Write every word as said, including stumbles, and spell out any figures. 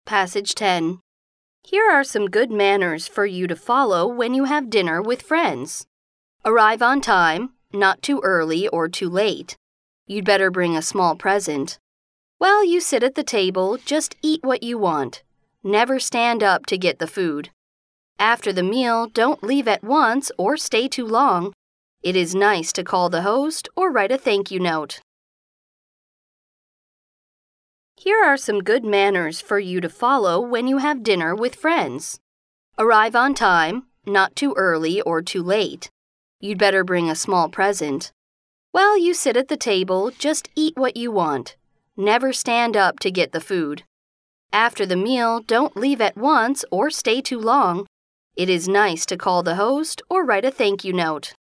Passage ten. Here are some good manners for you to follow when you have dinner with friends. Arrive on time, not too early or too late. You'd better bring a small present. While you sit at the table, just eat what you want. Never stand up to get the food. After the meal, don't leave at once or stay too long. It is nice to call the host or write a thank you note. Here are some good manners for you to follow when you have dinner with friends. Arrive on time, not too early or too late. You'd better bring a small present. While you sit at the table, just eat what you want. Never stand up to get the food. After the meal, don't leave at once or stay too long. It is nice to call the host or write a thank you note.